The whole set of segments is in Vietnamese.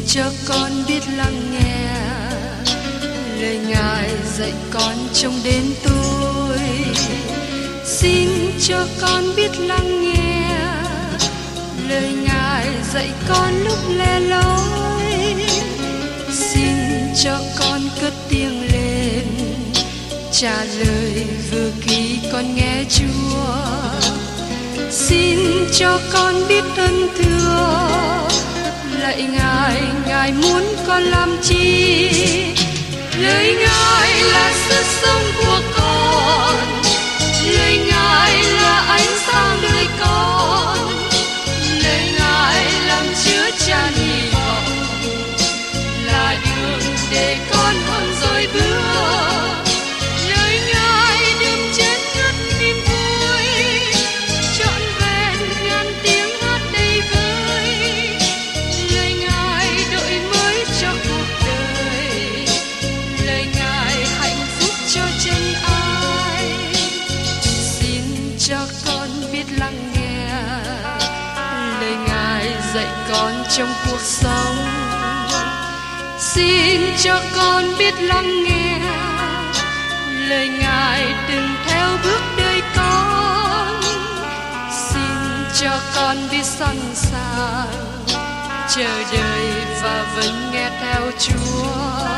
cho con biết lắng nghe lời Ngài dạy con trong đêm tối. Xin cho con biết lắng nghe lời Ngài dạy con lúc lẻ loi. Xin cho con cất tiếng lên trả lời vừa khi con nghe Chúa. Xin cho con biết ơn thưa lạy Ngài, Ngài muốn con làm chi? Lời Ngài là sức sống của con, lời Ngài là ánh sáng đời con, lời Ngài làm chứa chan hy vọng, là đường để con không rời bước. Lời Ngài đượm chén ngất niềm vui, trọn vẹn ngàn tiếng hát đầy vơi. Lời Ngài đổi mới cho cuộc đời, lời Ngài hạnh phúc cho chân ai. Xin cho con biết lắng nghe lời Ngài dạy con trong cuộc sống. Xin cho con biết lắng nghe lời Ngài từng theo bước đời con. Xin cho con biết sẵn sàng chờ đợi và vẫn nghe theo Chúa.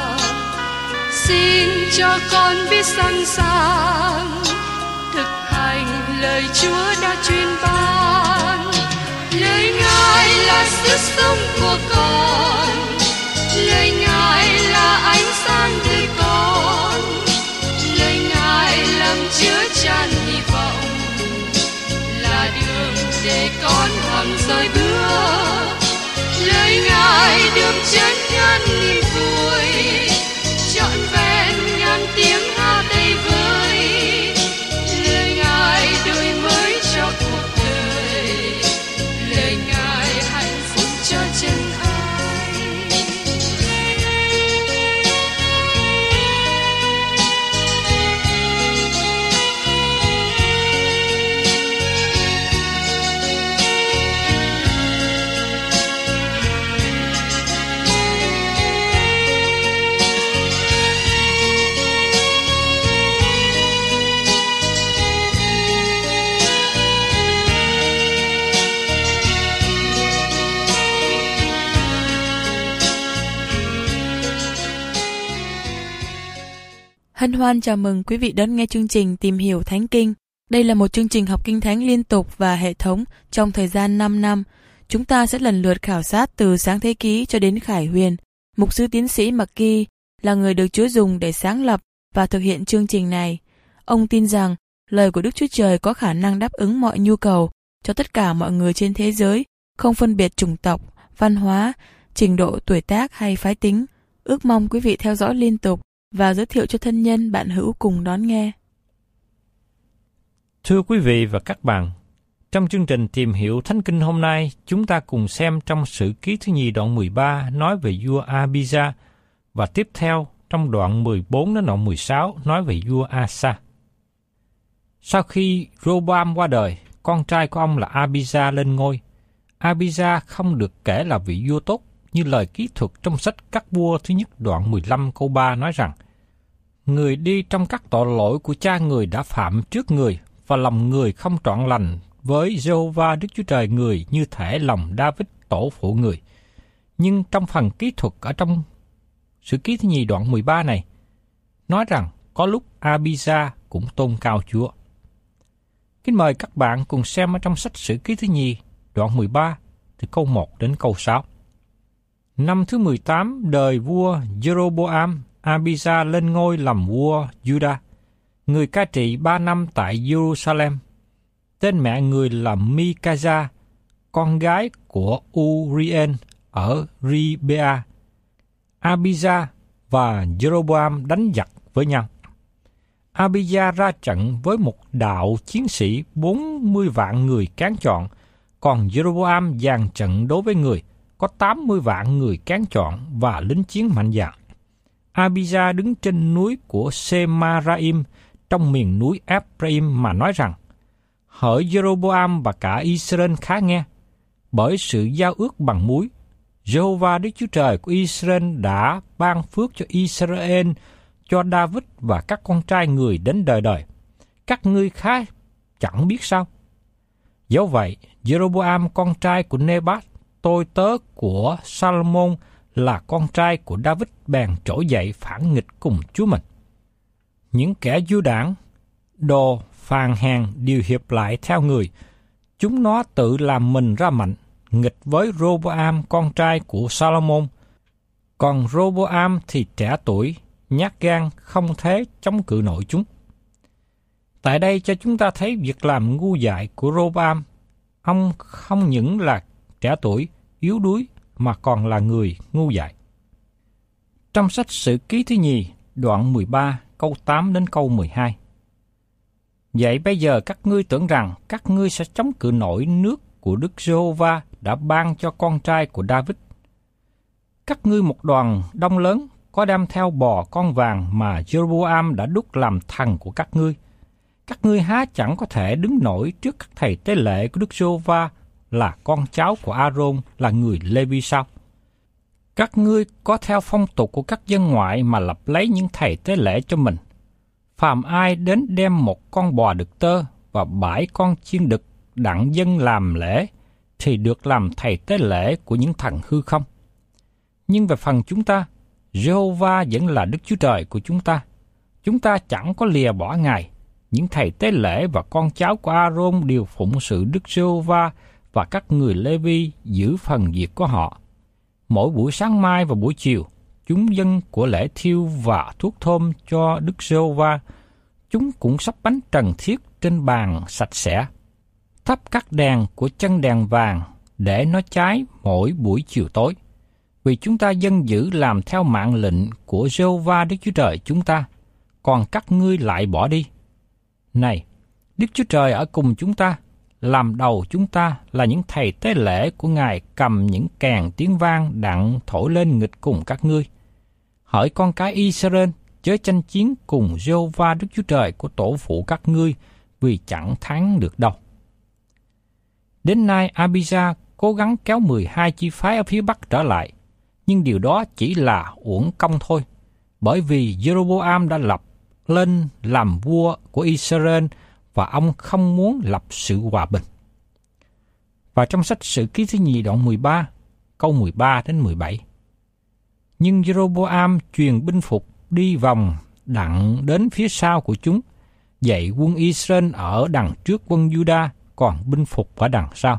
Xin cho con biết sẵn sàng thực hành lời Chúa đã truyền ban. Lời Ngài là sức sống của con, lời Ngài là ánh sáng đời con, lời Ngài làm chứa chan hy vọng, là đường để con hằng rời bước. Lời Ngài đượm chén ngàn niềm vui, trọn vẹn ngàn tiếng hát đầy vơi. Lời Ngài đổi mới cho cuộc đời, lời Ngài hạnh phúc cho chân ai. Hân hoan chào mừng quý vị đón nghe chương trình Tìm hiểu Thánh Kinh. Đây là một chương trình học Kinh Thánh liên tục và hệ thống trong thời gian 5 năm. Chúng ta sẽ lần lượt khảo sát từ Sáng Thế Ký cho đến Khải Huyền. Mục sư tiến sĩ McGee là người được Chúa dùng để sáng lập và thực hiện chương trình này. Ông tin rằng lời của Đức Chúa Trời có khả năng đáp ứng mọi nhu cầu cho tất cả mọi người trên thế giới, không phân biệt chủng tộc, văn hóa, trình độ tuổi tác hay phái tính. Ước mong quý vị theo dõi liên tục và giới thiệu cho thân nhân bạn hữu cùng đón nghe. Thưa quý vị và các bạn, trong chương trình Tìm hiểu Thánh Kinh hôm nay, chúng ta cùng xem trong Sử Ký thứ nhì đoạn 13 nói về vua Abijah, và tiếp theo trong đoạn 14 đến đoạn 16 nói về vua Asa. Sau khi Roboam qua đời, con trai của ông là Abijah lên ngôi. Abijah không được kể là vị vua tốt, như lời ký thuật trong sách Các Vua thứ nhất đoạn 15 câu 3 nói rằng: người đi trong các tội lỗi của cha người đã phạm trước người, và lòng người không trọn lành với Giê-hô-va Đức Chúa Trời người như thể lòng Đa-vít tổ phụ người. Nhưng trong phần ký thuật ở trong Sử Ký thứ nhì đoạn 13 này, nói rằng có lúc Abijah cũng tôn cao Chúa. Kính mời các bạn cùng xem ở trong sách Sử Ký thứ nhì đoạn 13 từ câu 1 đến câu 6. Năm thứ 18 đời vua Jeroboam, Abijah lên ngôi làm vua Judah. Người cai trị 3 năm tại Jerusalem. Tên mẹ người là Mikajah, con gái của Urien ở Ribea. Abijah và Jeroboam đánh giặc với nhau. Abijah ra trận với một đạo chiến sĩ 40 vạn người cán chọn, còn Jeroboam dàn trận đối với người có 80 vạn người cán chọn và lính chiến mạnh dạn. Abijah đứng trên núi của Semaraim trong miền núi Ephraim mà nói rằng: hỡi Jeroboam và cả Israel khá nghe, bởi sự giao ước bằng muối, Giê-hô-va Đức Chúa Trời của Israel đã ban phước cho Israel, cho David và các con trai người đến đời đời. Các ngươi khá chẳng biết sao? Dẫu vậy, Jeroboam con trai của Nebat, tôi tớ của Salomon là con trai của David bèn trỗi dậy phản nghịch cùng Chúa mình. Những kẻ du đảng, đồ phàn hèn đều hiệp lại theo người. Chúng nó tự làm mình ra mạnh, nghịch với Roboam con trai của Salomon. Còn Roboam thì trẻ tuổi, nhát gan, không thể chống cự nổi chúng. Tại đây cho chúng ta thấy việc làm ngu dại của Roboam. Ông không những là trẻ tuổi, yếu đuối, mà còn là người ngu dại. Trong sách Sử Ký thứ nhì, đoạn 13, câu 8 đến câu 12. Vậy bây giờ các ngươi tưởng rằng các ngươi sẽ chống cự nổi nước của Đức Giê-hô-va đã ban cho con trai của David. Các ngươi một đoàn đông lớn có đem theo bò con vàng mà Jeroboam đã đúc làm thần của các ngươi. Các ngươi há chẳng có thể đứng nổi trước các thầy tế lễ của Đức Giê-hô-va là con cháu của A-rôn là người Lê-vi sao? Các ngươi có theo phong tục của các dân ngoại mà lập lấy những thầy tế lễ cho mình. Phàm ai đến đem một con bò đực tơ và 7 con chiên đực đặng dân làm lễ, thì được làm thầy tế lễ của những thần hư không. Nhưng về phần chúng ta, Giê-hô-va vẫn là Đức Chúa Trời của chúng ta. Chúng ta chẳng có lìa bỏ Ngài. Những thầy tế lễ và con cháu của A-rôn đều phụng sự Đức Giê-hô-va, và các người Lê-vi giữ phần việc của họ. Mỗi buổi sáng mai và buổi chiều, chúng dâng của lễ thiêu và thuốc thơm cho Đức Giê-hô-va. Chúng cũng sắp bánh trần thiết trên bàn sạch sẽ. Thắp các đèn của chân đèn vàng để nó cháy mỗi buổi chiều tối. Vì chúng ta dân giữ làm theo mạng lệnh của Giê-hô-va Đức Chúa Trời chúng ta, còn các ngươi lại bỏ đi. Này, Đức Chúa Trời ở cùng chúng ta, làm đầu chúng ta là những thầy tế lễ của Ngài cầm những kèn tiếng vang đặng thổi lên nghịch cùng các ngươi. Hỡi con cái Israel, chớ tranh chiến cùng Giê-hô-va Đức Chúa Trời của tổ phụ các ngươi, vì chẳng thắng được đâu. Đến nay Abijah cố gắng kéo 12 chi phái ở phía Bắc trở lại, nhưng điều đó chỉ là uổng công thôi, bởi vì Jeroboam đã lập lên làm vua của Israel và ông không muốn lập sự hòa bình. Và trong sách Sử Ký thứ nhì đoạn 13, câu 13 đến 17. Nhưng Jeroboam truyền binh phục đi vòng đặng đến phía sau của chúng, dạy quân Israel ở đằng trước quân Juda, còn binh phục ở đằng sau.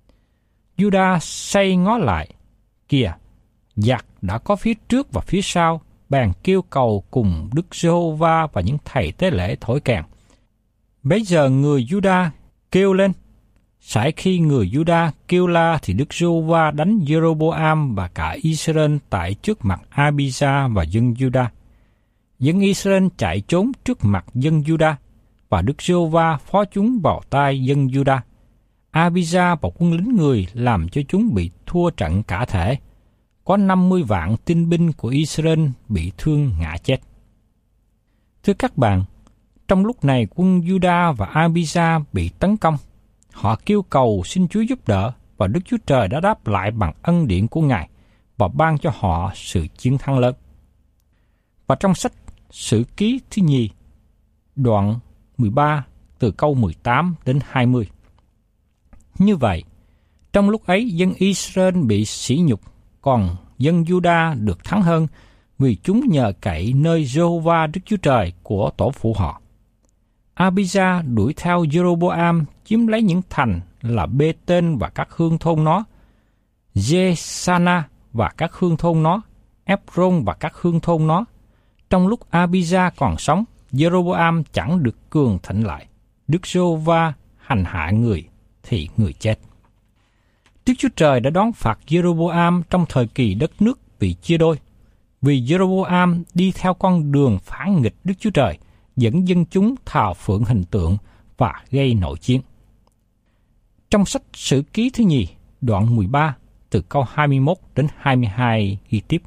Juda xây ngó lại, kìa, giặc đã có phía trước và phía sau, bèn kêu cầu cùng Đức Giê-hô-va và những thầy tế lễ thổi kèn. Bấy giờ người Juda kêu lên. Sải khi người Juda kêu la thì Đức Giê-hô-va đánh Jeroboam và cả Israel tại trước mặt Abijah và dân Juda. Dân Israel chạy trốn trước mặt dân Juda, và Đức Giê-hô-va phó chúng vào tay dân Juda. Abijah và quân lính người làm cho chúng bị thua trận cả thể. Có 50 vạn tinh binh của Israel bị thương ngã chết. Thưa các bạn, trong lúc này quân Juda và Abijah bị tấn công. Họ kêu cầu xin Chúa giúp đỡ, và Đức Chúa Trời đã đáp lại bằng ân điển của Ngài và ban cho họ sự chiến thắng lớn. Và trong sách Sử Ký thứ nhì, đoạn 13 từ câu 18 đến 20. Như vậy, trong lúc ấy dân Israel bị sỉ nhục, còn dân Juda được thắng hơn, vì chúng nhờ cậy nơi Giê-hô-va Đức Chúa Trời của tổ phụ họ. Abijah đuổi theo Jeroboam chiếm lấy những thành là Bê-tên và các hương thôn nó, Giê-sa-na và các hương thôn nó, Ép-rôn và các hương thôn nó. Trong lúc Abijah còn sống, Jeroboam chẳng được cường thịnh lại. Đức Giê-hô-va hành hạ người thì người chết. Đức Chúa Trời đã đón phạt Jeroboam trong thời kỳ đất nước bị chia đôi, vì Jeroboam đi theo con đường phản nghịch Đức Chúa Trời, dẫn dân chúng thờ phượng hình tượng và gây nội chiến. Trong sách Sử Ký thứ nhì, đoạn 13, từ câu 21 đến 22 ghi tiếp.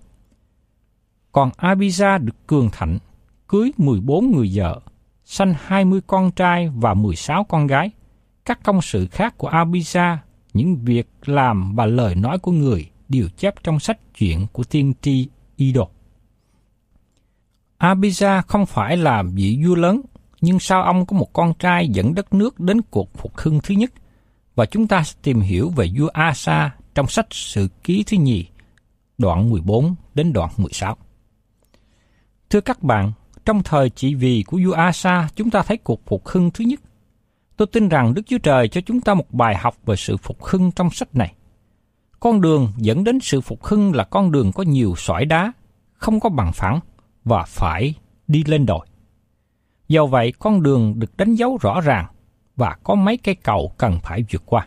Còn Abijah được cường thạnh, cưới 14 người vợ, sanh 20 con trai và 16 con gái. Các công sự khác của Abijah, những việc làm và lời nói của người điều chép trong sách Chuyện của tiên tri Iddo. Abijah không phải là vị vua lớn, nhưng sau ông có một con trai dẫn đất nước đến cuộc phục hưng thứ nhất, và chúng ta sẽ tìm hiểu về vua Asa trong sách Sử Ký thứ nhì, đoạn 14 đến đoạn 16. Thưa các bạn, trong thời trị vì của vua Asa, chúng ta thấy cuộc phục hưng thứ nhất. Tôi tin rằng Đức Chúa Trời cho chúng ta một bài học về sự phục hưng trong sách này. Con đường dẫn đến sự phục hưng là con đường có nhiều sỏi đá, không có bằng phẳng và phải đi lên đồi. Do vậy, con đường được đánh dấu rõ ràng và có mấy cây cầu cần phải vượt qua.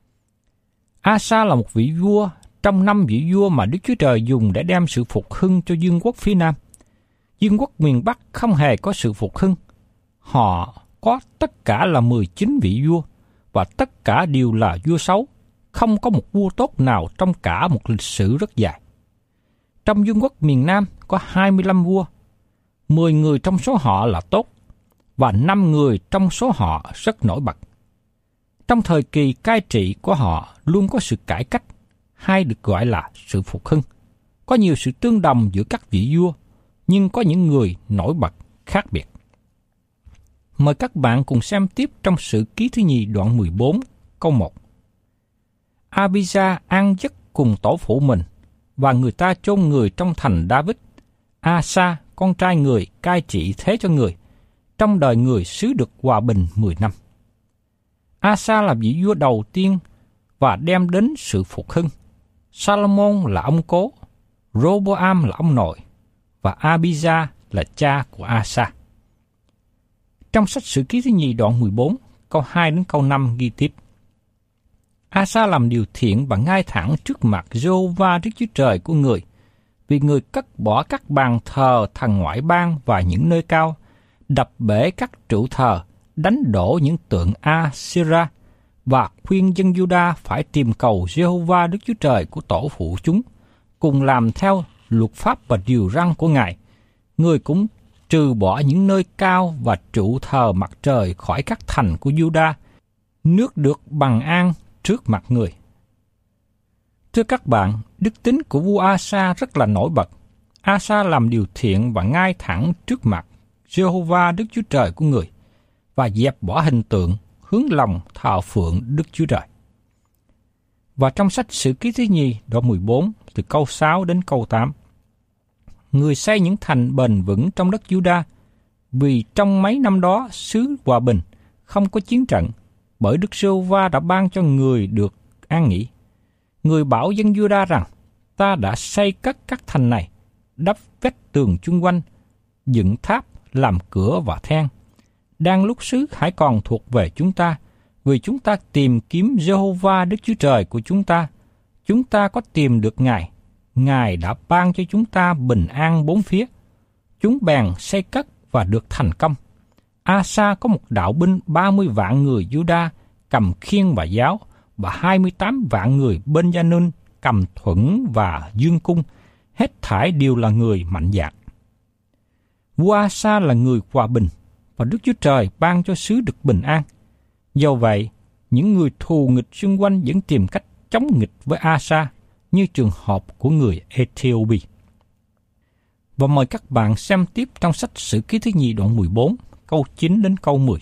Asa là một vị vua trong 5 vị vua mà Đức Chúa Trời dùng để đem sự phục hưng cho vương quốc phía Nam. Vương quốc miền Bắc không hề có sự phục hưng. Họ có tất cả là 19 vị vua, và tất cả đều là vua xấu. Không có một vua tốt nào trong cả một lịch sử rất dài. Trong vương quốc miền Nam có 25 vua, 10 người trong số họ là tốt, và 5 người trong số họ rất nổi bật. Trong thời kỳ cai trị của họ luôn có sự cải cách, hay được gọi là sự phục hưng. Có nhiều sự tương đồng giữa các vị vua, nhưng có những người nổi bật khác biệt. Mời các bạn cùng xem tiếp trong Sử Ký thứ nhì đoạn 14, câu 1. Abijah an giấc cùng tổ phụ mình, và người ta chôn người trong thành David. Asa, con trai người, cai trị thế cho người. Trong đời người xứ được hòa bình 10 năm. Asa là vị vua đầu tiên và đem đến sự phục hưng. Salomon là ông cố, Roboam là ông nội, và Abijah là cha của Asa. Trong sách Sử Ký thứ nhì đoạn 14, câu 2 đến câu 5 ghi tiếp. Asa làm điều thiện và ngay thẳng trước mặt Giê-hô-va Đức Chúa Trời của người, vì người cất bỏ các bàn thờ thần ngoại bang và những nơi cao, đập bể các trụ thờ, đánh đổ những tượng Asera, và khuyên dân Giu-đa phải tìm cầu Giê-hô-va Đức Chúa Trời của tổ phụ chúng, cùng làm theo luật pháp và điều răn của Ngài. Người cũng trừ bỏ những nơi cao và trụ thờ mặt trời khỏi các thành của Giu-đa, nước được bằng an trước mặt người. Thưa các bạn, đức tính của vua Asa rất là nổi bật. Asa làm điều thiện và ngay thẳng trước mặt Giê-hô-va Đức Chúa Trời của người, và dẹp bỏ hình tượng, hướng lòng thờ phượng Đức Chúa Trời. Và trong sách Sử Ký thứ nhì đoạn 14, từ câu 6 đến câu 8. Người xây những thành bền vững trong đất Giu-đa, vì trong mấy năm đó xứ hòa bình, không có chiến trận, bởi Đức Giê-hô-va đã ban cho người được an nghỉ. Người bảo dân Giu-đa rằng, ta đã xây cất các thành này, đắp vách tường chung quanh, dựng tháp, làm cửa và then. Đang lúc xứ hãy còn thuộc về chúng ta, vì chúng ta tìm kiếm Giê-hô-va Đức Chúa Trời của chúng ta có tìm được Ngài. Ngài đã ban cho chúng ta bình an bốn phía. Chúng bèn xây cất và được thành công. Asa có một đạo binh 30 vạn người Giu-đa cầm khiên và giáo, và 28 vạn người Bên-gia-nun cầm thuẫn và dương cung, hết thảy đều là người mạnh dạn. Vua Asa là người hòa bình, và Đức Chúa Trời ban cho xứ được bình an. Do vậy, những người thù nghịch xung quanh vẫn tìm cách chống nghịch với Asa, như trường hợp của người Ethiopia. Và mời các bạn xem tiếp trong sách Sử Ký thứ nhì đoạn 14, câu 9 đến câu 10.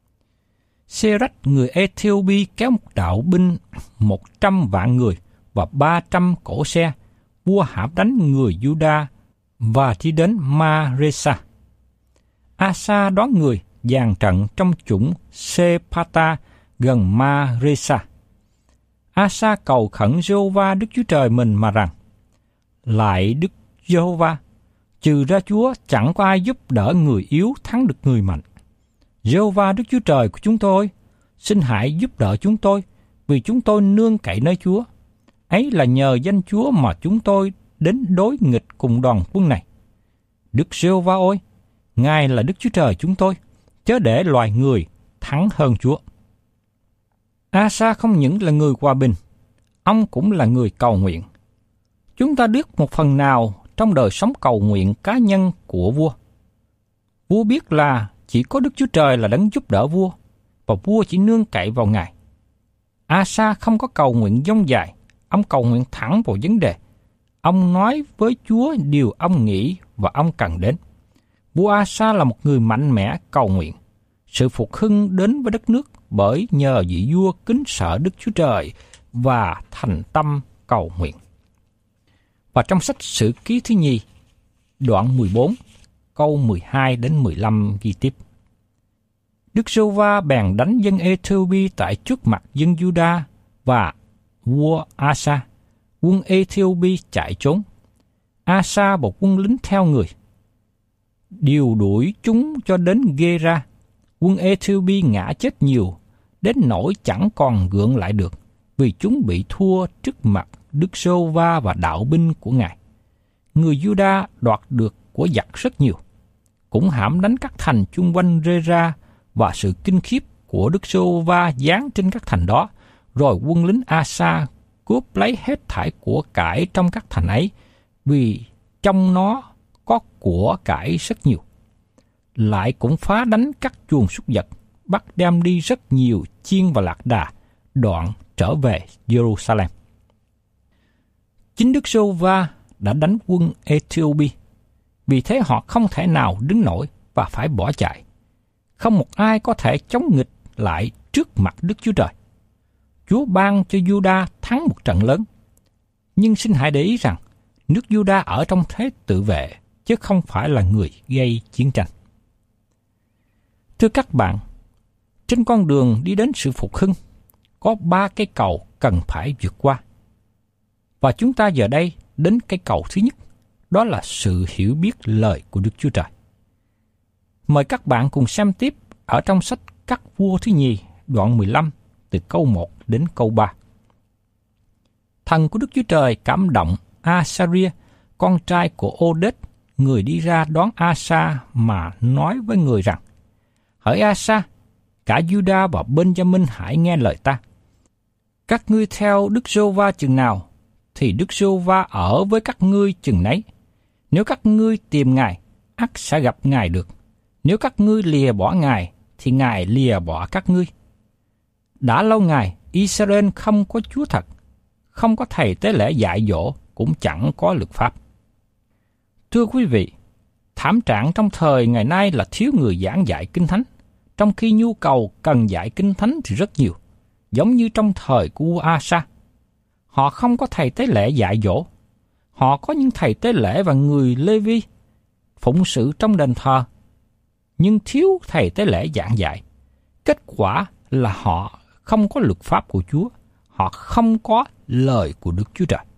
Serach người Ethiopia kéo một đạo binh 100 vạn người và 300 cỗ xe, vua hãm đánh người Giu-đa và đi đến Ma-resa. Asa đón người dàn trận trong chủng Sepata gần Ma-resa. Asa cầu khẩn Giê-hô-va Đức Chúa Trời mình mà rằng, lại Đức Giê-hô-va, trừ ra Chúa chẳng có ai giúp đỡ người yếu thắng được người mạnh. Giê-hô-va Đức Chúa Trời của chúng tôi, xin hãy giúp đỡ chúng tôi, vì chúng tôi nương cậy nơi Chúa. Ấy là nhờ danh Chúa mà chúng tôi đến đối nghịch cùng đoàn quân này. Đức Giê-hô-va ơi, Ngài là Đức Chúa Trời chúng tôi, chớ để loài người thắng hơn Chúa. Asa không những là người hòa bình, ông cũng là người cầu nguyện. Chúng ta biết một phần nào trong đời sống cầu nguyện cá nhân của vua. Vua biết là chỉ có Đức Chúa Trời là đấng giúp đỡ vua, và vua chỉ nương cậy vào Ngài. Asa không có cầu nguyện dông dài, ông cầu nguyện thẳng vào vấn đề. Ông nói với Chúa điều ông nghĩ và ông cần đến. Vua Asa là một người mạnh mẽ cầu nguyện. Sự phục hưng đến với đất nước bởi nhờ vị vua kính sợ Đức Chúa Trời và thành tâm cầu nguyện. Và trong sách Sử Ký thứ nhì, đoạn 14, câu 12 đến 15 ghi tiếp. Đức Giê-hô-va bèn đánh dân Ê-thi-ô-bi tại trước mặt dân Giu-đa và vua Asa. Quân Ê-thi-ô-bi chạy trốn. Asa một quân lính theo người, điều đuổi chúng cho đến Gê-ra. Quân Ê-thi-ô-bi ngã chết nhiều, đến nỗi chẳng còn gượng lại được, vì chúng bị thua trước mặt Đức Giê-hô-va và đạo binh của Ngài. Người Giu-đa đoạt được của giặc rất nhiều, cũng hãm đánh các thành chung quanh Rê-ra, và sự kinh khiếp của Đức Giê-hô-va giáng trên các thành đó. Rồi quân lính Asa cướp lấy hết thảy của cải trong các thành ấy, vì trong nó có của cải rất nhiều. Lại cũng phá đánh các chuồng súc vật, bắt đem đi rất nhiều chiên và lạc đà, đoạn trở về Jerusalem. Chính Đức Giê-hô-va đã đánh quân Ê-thi-ô-bi, vì thế họ không thể nào đứng nổi và phải bỏ chạy. Không một ai có thể chống nghịch lại trước mặt Đức Chúa Trời. Chúa ban cho Giu-đa thắng một trận lớn. Nhưng xin hãy để ý rằng, nước Giu-đa ở trong thế tự vệ, chứ không phải là người gây chiến tranh. Thưa các bạn, trên con đường đi đến sự phục hưng, có 3 cây cầu cần phải vượt qua. Và chúng ta giờ đây đến cây cầu thứ nhất, đó là sự hiểu biết lời của Đức Chúa Trời. Mời các bạn cùng xem tiếp ở trong sách Các Vua thứ nhì, đoạn 15, từ câu 1 đến câu 3. Thần của Đức Chúa Trời cảm động Asaria, con trai của Ô-đết, người đi ra đón Asa mà nói với người rằng: Hỡi Asa, cả Giu-đa và Benjamin hãy nghe lời ta. Các ngươi theo Đức Giê-hô-va chừng nào, thì Đức Giê-hô-va ở với các ngươi chừng nấy. Nếu các ngươi tìm Ngài, ắt sẽ gặp Ngài được. Nếu các ngươi lìa bỏ Ngài, thì Ngài lìa bỏ các ngươi. Đã lâu ngày, Israel không có Chúa thật, không có thầy tế lễ dạy dỗ, cũng chẳng có luật pháp. Thưa quý vị, thảm trạng trong thời ngày nay là thiếu người giảng dạy Kinh Thánh, trong khi nhu cầu cần dạy Kinh Thánh thì rất nhiều, giống như trong thời của vua Asa. Họ không có thầy tế lễ dạy dỗ. Họ có những thầy tế lễ và người Lê-vi phụng sự trong đền thờ, nhưng thiếu thầy tế lễ giảng dạy. Kết quả là họ không có luật pháp của Chúa, họ không có lời của Đức Chúa Trời.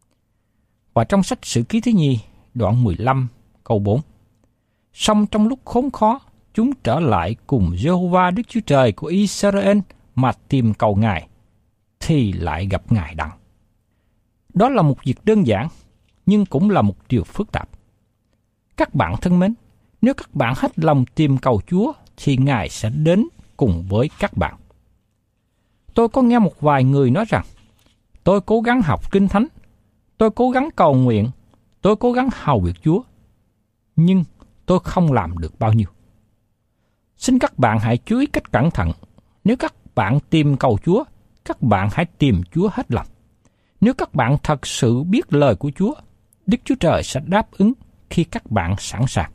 Và trong sách Sử Ký thứ nhì, đoạn 15, câu 4. Song trong lúc khốn khó, chúng trở lại cùng Giê-hô-va Đức Chúa Trời của Israel mà tìm cầu Ngài, thì lại gặp Ngài đặng. Đó là một việc đơn giản, nhưng cũng là một điều phức tạp. Các bạn thân mến, nếu các bạn hết lòng tìm cầu Chúa, thì Ngài sẽ đến cùng với các bạn. Tôi có nghe một vài người nói rằng, tôi cố gắng học Kinh Thánh, tôi cố gắng cầu nguyện, tôi cố gắng hầu việc Chúa, nhưng tôi không làm được bao nhiêu. Xin các bạn hãy chú ý cách cẩn thận. Nếu các bạn tìm cầu Chúa, các bạn hãy tìm Chúa hết lòng. Nếu các bạn thật sự biết lời của Chúa, Đức Chúa Trời sẽ đáp ứng khi các bạn sẵn sàng.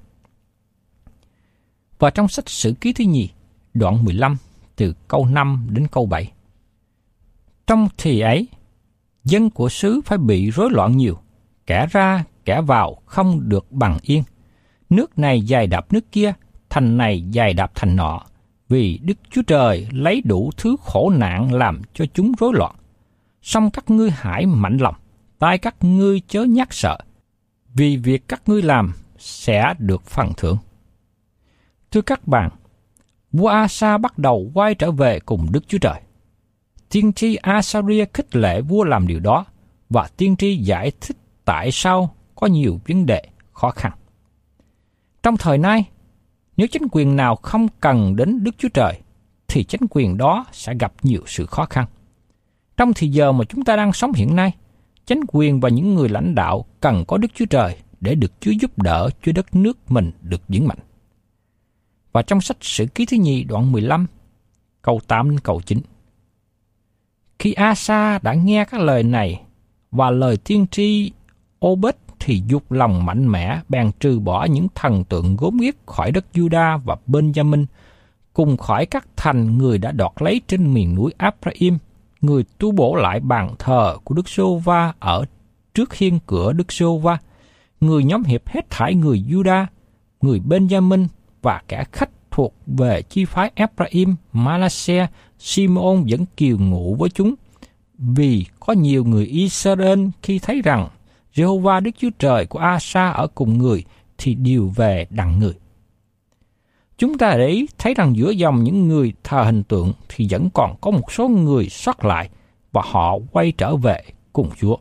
Và trong sách Sử Ký thứ nhì, đoạn 15, từ câu 5 đến câu 7. Trong thì ấy, dân của xứ phải bị rối loạn nhiều, kẻ ra kẻ vào không được bằng yên. Nước này dày đạp nước kia, thành này dày đạp thành nọ, vì Đức Chúa Trời lấy đủ thứ khổ nạn làm cho chúng rối loạn. Song các ngươi hãy mạnh lòng, tai các ngươi chớ nhát sợ, vì việc các ngươi làm sẽ được phần thưởng. Thưa các bạn, vua Asa bắt đầu quay trở về cùng Đức Chúa Trời. Tiên tri Asaria khích lệ vua làm điều đó, và tiên tri giải thích tại sao có nhiều vấn đề khó khăn. Trong thời nay, nếu chính quyền nào không cần đến Đức Chúa Trời, thì chính quyền đó sẽ gặp nhiều sự khó khăn. Trong thời giờ mà chúng ta đang sống hiện nay, chính quyền và những người lãnh đạo cần có Đức Chúa Trời để được Chúa giúp đỡ cho đất nước mình được vững mạnh. Và trong sách Sử Ký thứ nhì đoạn 15, câu 8 đến câu 9. Khi Asa đã nghe các lời này, và lời tiên tri Obed thì dục lòng mạnh mẽ, bèn trừ bỏ những thần tượng gốm ghiếc khỏi đất Juda và Benjamin, cùng khỏi các thành người đã đoạt lấy trên miền núi Ephraim. Người tu bổ lại bàn thờ của Đức Giê-hô-va ở trước hiên cửa Đức Giê-hô-va. Người nhóm hiệp hết thảy người Juda, người Benjamin và kẻ khách thuộc về chi phái Ephraim, Manasseh, Simeon vẫn kiều ngụ với chúng, vì có nhiều người Israel khi thấy rằng Giê-hô-va Đức Chúa Trời của Asa ở cùng người thì đều về đặng người. Chúng ta để ý thấy rằng giữa dòng những người thờ hình tượng thì vẫn còn có một số người sót lại và họ quay trở về cùng Chúa.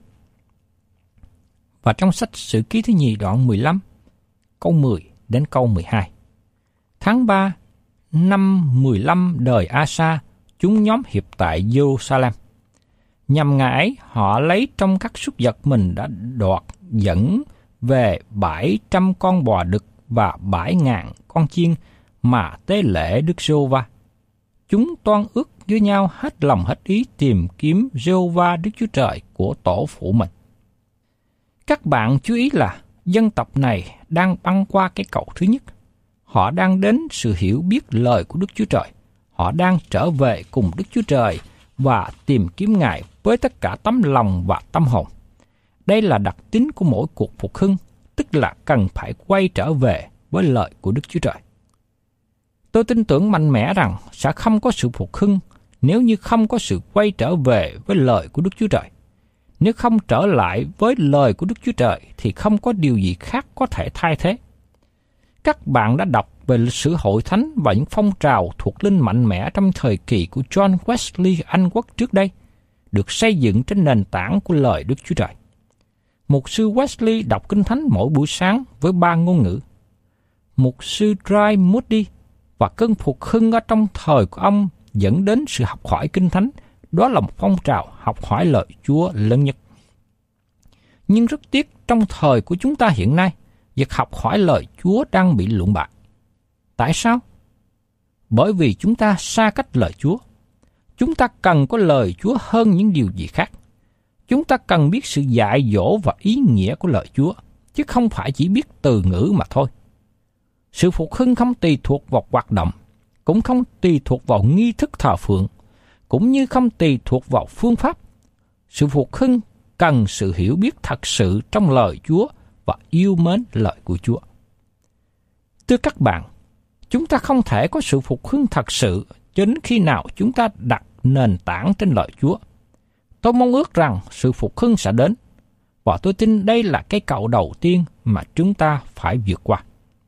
Và trong sách Sử Ký thứ nhì đoạn 15, câu 10 đến câu 12. Tháng 3, năm 15 đời Asa, chúng nhóm hiệp tại Jerusalem. Nhằm ngày ấy, họ lấy trong các súc vật mình đã đoạt dẫn về 700 con bò đực và 7.000 con chiên mà tế lễ Đức Giê-hô-va. Chúng toan ước với nhau hết lòng hết ý tìm kiếm Giê-hô-va Đức Chúa Trời của tổ phụ mình. Các bạn chú ý là dân tộc này đang băng qua cái cầu thứ nhất. Họ đang đến sự hiểu biết lời của Đức Chúa Trời. Họ đang trở về cùng Đức Chúa Trời và tìm kiếm Ngài với tất cả tấm lòng và tâm hồn. Đây là đặc tính của mỗi cuộc phục hưng, tức là cần phải quay trở về với lời của Đức Chúa Trời. Tôi tin tưởng mạnh mẽ rằng sẽ không có sự phục hưng nếu như không có sự quay trở về với lời của Đức Chúa Trời. Nếu không trở lại với lời của Đức Chúa Trời thì không có điều gì khác có thể thay thế. Các bạn đã đọc về lịch sử hội thánh và những phong trào thuộc linh mạnh mẽ trong thời kỳ của John Wesley Anh Quốc trước đây, được xây dựng trên nền tảng của lời Đức Chúa Trời. Mục sư Wesley đọc Kinh Thánh mỗi buổi sáng với 3 ngôn ngữ. Mục sư Dry Moody và cơn phục hưng ở trong thời của ông dẫn đến sự học hỏi Kinh Thánh, đó là một phong trào học hỏi lời Chúa lớn nhất. Nhưng rất tiếc trong thời của chúng ta hiện nay, việc học hỏi lời Chúa đang bị lụn bại. Tại sao? Bởi vì chúng ta xa cách lời Chúa. Chúng ta cần có lời Chúa hơn những điều gì khác. Chúng ta cần biết sự dạy dỗ và ý nghĩa của lời Chúa, chứ không phải chỉ biết từ ngữ mà thôi. Sự phục hưng không tùy thuộc vào hoạt động, cũng không tùy thuộc vào nghi thức thờ phượng, cũng như không tùy thuộc vào phương pháp. Sự phục hưng cần sự hiểu biết thật sự trong lời Chúa và yêu mến lời của Chúa. Thưa các bạn, chúng ta không thể có sự phục hưng thật sự cho đến khi nào chúng ta đặt nền tảng trên lời Chúa. Tôi mong ước rằng sự phục hưng sẽ đến, và tôi tin đây là cái cầu đầu tiên mà chúng ta phải vượt qua.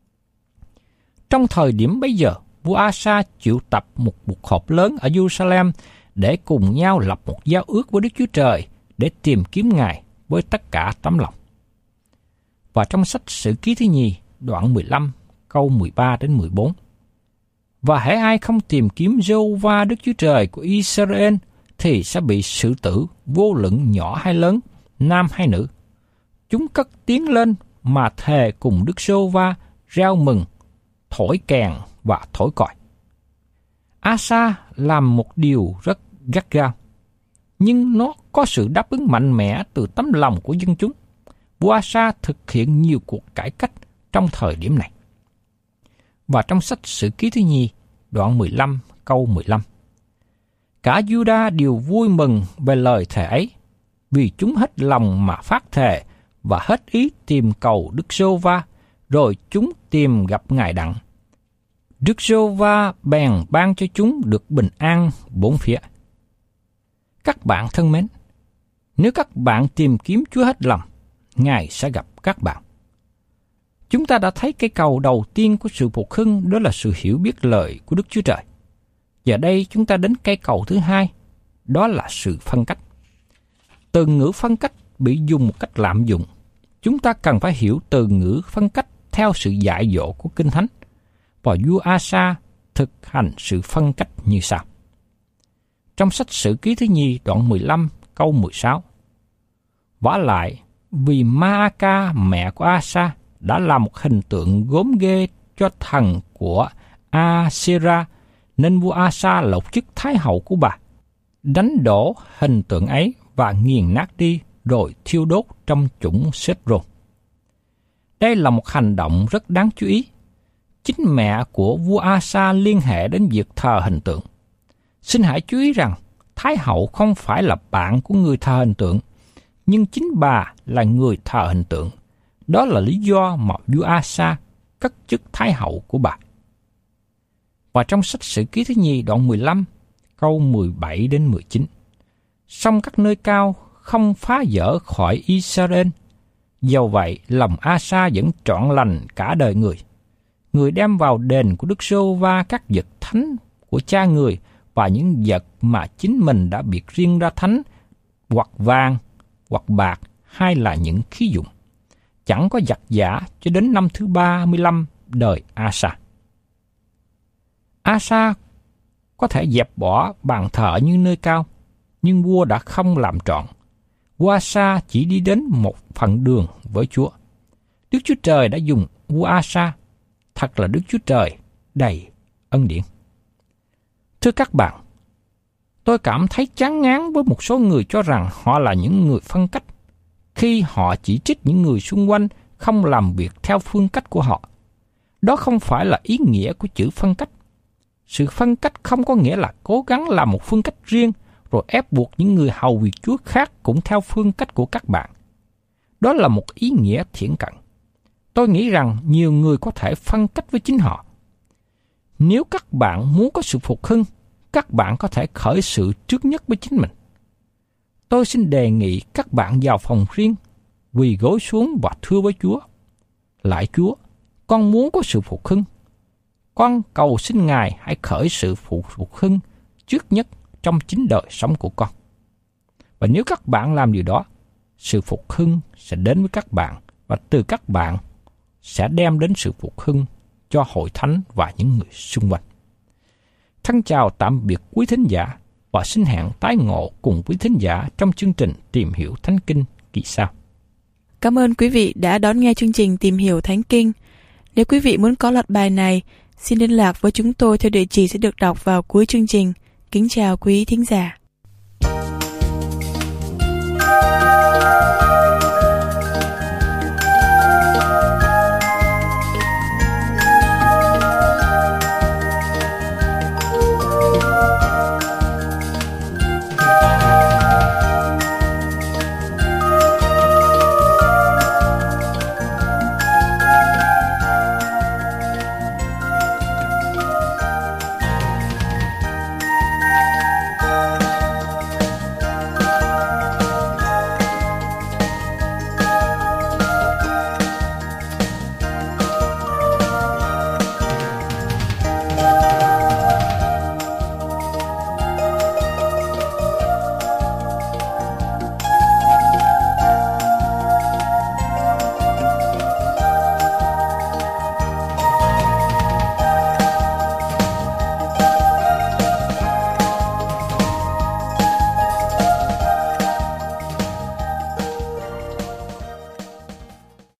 Trong thời điểm bây giờ, vua Asa triệu tập một cuộc họp lớn ở Jerusalem để cùng nhau lập một giao ước với Đức Chúa Trời để tìm kiếm Ngài với tất cả tấm lòng. Và trong sách Sử Ký thứ nhì, đoạn 15, câu 13 đến 14. Và hễ ai không tìm kiếm Giê-hô-va Đức Chúa Trời của Israel thì sẽ bị xử tử, vô luận nhỏ hay lớn, nam hay nữ. Chúng cất tiếng lên mà thề cùng Đức Giê-hô-va, reo mừng, thổi kèn và thổi còi. Asa làm một điều rất gắt gao, nhưng nó có sự đáp ứng mạnh mẽ từ tấm lòng của dân chúng. Vua Asa thực hiện nhiều cuộc cải cách trong thời điểm này. Và trong sách Sử Ký thứ nhì, đoạn 15, câu 15. Cả Juda đều vui mừng về lời thề ấy, vì chúng hết lòng mà phát thề và hết ý tìm cầu Đức Giê-hô-va, rồi chúng tìm gặp Ngài đặng. Đức Giê-hô-va bèn ban cho chúng được bình an bốn phía. Các bạn thân mến, nếu các bạn tìm kiếm Chúa hết lòng, Ngài sẽ gặp các bạn. Chúng ta đã thấy cái cầu đầu tiên của sự phục hưng, đó là sự hiểu biết lời của Đức Chúa Trời. Giờ đây chúng ta đến cây cầu thứ hai, đó là sự phân cách. Từ ngữ phân cách bị dùng một cách lạm dụng. Chúng ta cần phải hiểu từ ngữ phân cách theo sự dạy dỗ của Kinh Thánh. Và vua Asa thực hành sự phân cách như sau. Trong sách Sử Ký thứ nhì đoạn 15 câu 16. Vả lại, vì Ma-a-ca mẹ của Asa đã làm một hình tượng gốm ghê cho thần của A-sê-ra, nên vua Asa lột chức thái hậu của bà, đánh đổ hình tượng ấy và nghiền nát đi, rồi thiêu đốt trong chủng Sết-rôn. Đây là một hành động rất đáng chú ý. Chính mẹ của vua Asa liên hệ đến việc thờ hình tượng. Xin hãy chú ý rằng Thái hậu không phải là bạn của người thờ hình tượng, nhưng chính bà là người thờ hình tượng. Đó là lý do mà vua Asa cất chức Thái hậu của bà. Và trong sách Sử Ký thứ nhì đoạn 15, câu 17 đến 19. Song các nơi cao không phá dỡ khỏi Israel. Dầu vậy, lòng Asa vẫn trọn lành cả đời người. Người đem vào đền của Đức Giê-hô-va các vật thánh của cha người và những vật mà chính mình đã biệt riêng ra thánh, hoặc vàng, hoặc bạc, hay là những khí dụng. Chẳng có giặc giả cho đến năm thứ 35 đời Asa. Asa có thể dẹp bỏ bàn thờ như nơi cao, nhưng vua đã không làm trọn. Vua Asa chỉ đi đến một phần đường với Chúa. Đức Chúa Trời đã dùng vua Asa, thật là Đức Chúa Trời đầy ân điển. Thưa các bạn, tôi cảm thấy chán ngán với một số người cho rằng họ là những người phân cách, khi họ chỉ trích những người xung quanh không làm việc theo phương cách của họ. Đó không phải là ý nghĩa của chữ phân cách. Sự phân cách không có nghĩa là cố gắng làm một phương cách riêng rồi ép buộc những người hầu việc Chúa khác cũng theo phương cách của các bạn. Đó là một ý nghĩa thiển cận. Tôi nghĩ rằng nhiều người có thể phân cách với chính họ. Nếu các bạn muốn có sự phục hưng, các bạn có thể khởi sự trước nhất với chính mình. Tôi xin đề nghị các bạn vào phòng riêng, quỳ gối xuống và thưa với Chúa: Lạy Chúa, con muốn có sự phục hưng. Con cầu xin Ngài hãy khởi sự phục hưng trước nhất trong chính đời sống của con. Và nếu các bạn làm điều đó, sự phục hưng sẽ đến với các bạn, và từ các bạn sẽ đem đến sự phục hưng cho hội thánh và những người xung quanh. Thân chào tạm biệt quý thính giả, và xin hẹn tái ngộ cùng quý thính giả trong chương trình Tìm Hiểu Thánh Kinh kỳ sau. Cảm ơn quý vị đã đón nghe chương trình Tìm Hiểu Thánh Kinh. Nếu quý vị muốn có loạt bài này, xin liên lạc với chúng tôi theo địa chỉ sẽ được đọc vào cuối chương trình. Kính chào quý thính giả.